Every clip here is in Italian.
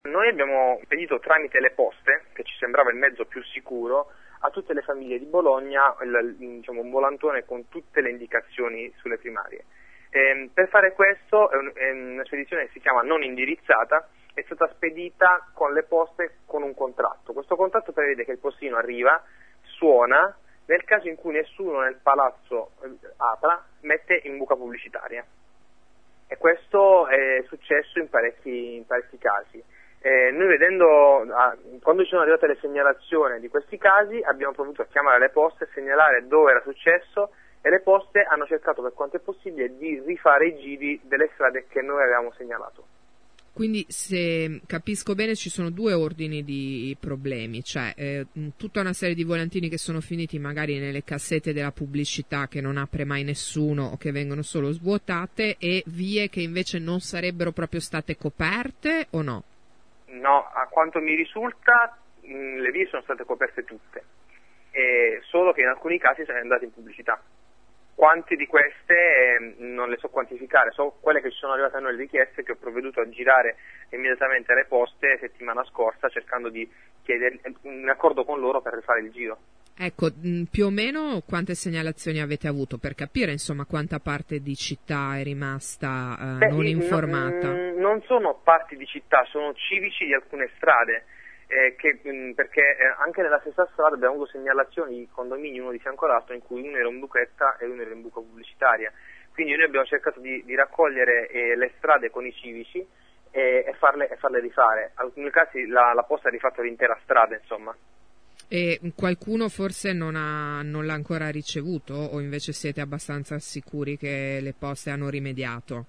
Noi abbiamo spedito tramite le poste, che ci sembrava il mezzo più sicuro, a tutte le famiglie di Bologna un volantone con tutte le indicazioni sulle primarie. Per fare questo è una spedizione che si chiama non indirizzata, è stata spedita con le poste con un contratto. Questo contratto prevede che il postino arriva, suona, nel caso in cui nessuno nel palazzo apra, mette in buca pubblicitaria. E questo è successo in parecchi casi. Noi quando ci sono arrivate le segnalazioni di questi casi, abbiamo provveduto a chiamare le poste e segnalare dove era successo, e le poste hanno cercato per quanto è possibile di rifare i giri delle strade che noi avevamo segnalato. Quindi, se capisco bene, ci sono due ordini di problemi, cioè tutta una serie di volantini che sono finiti magari nelle cassette della pubblicità che non apre mai nessuno o che vengono solo svuotate, e vie che invece non sarebbero proprio state coperte, o no? No, a quanto mi risulta le vie sono state coperte tutte, solo che in alcuni casi sono andate in pubblicità. Quante di queste non le so quantificare, so quelle che ci sono arrivate a noi le richieste, che ho provveduto a girare immediatamente alle poste settimana scorsa, cercando di chiedere un accordo con loro per rifare il giro. Ecco, più o meno quante segnalazioni avete avuto, per capire insomma quanta parte di città è rimasta non informata? Non sono parti di città, sono civici di alcune strade. Perché anche nella stessa strada abbiamo avuto segnalazioni di condomini uno di fianco all'altro in cui uno era in buchetta e uno era in buca pubblicitaria, quindi noi abbiamo cercato di raccogliere le strade con i civici e farle rifare. In alcuni casi la posta ha rifatto l'intera strada, insomma. E qualcuno forse non l'ha ancora ricevuto, o invece siete abbastanza sicuri che le poste hanno rimediato?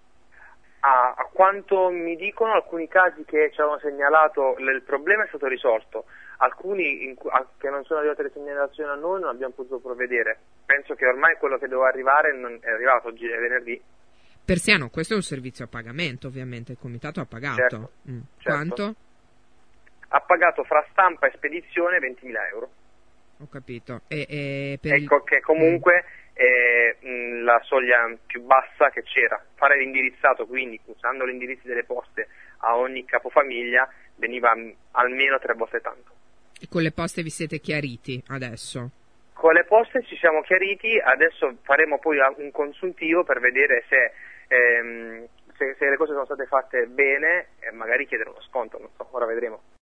A quanto mi dicono, alcuni casi che ci avevano segnalato il problema è stato risolto, alcuni che non sono arrivate le segnalazioni a noi non abbiamo potuto provvedere. Penso che ormai quello che doveva arrivare non è arrivato, oggi è venerdì. Persiano, questo è un servizio a pagamento, ovviamente, il comitato ha pagato. Certo. Quanto? Ha pagato fra stampa e spedizione 20.000 euro. Ho capito. Che comunque è la soglia più bassa che c'era. Fare l'indirizzato, quindi usando gli indirizzi delle poste a ogni capofamiglia, veniva almeno 3 volte tanto. E con le poste vi siete chiariti adesso? Con le poste ci siamo chiariti, adesso faremo poi un consuntivo per vedere se le cose sono state fatte bene e magari chiedere uno sconto, non so, ora vedremo.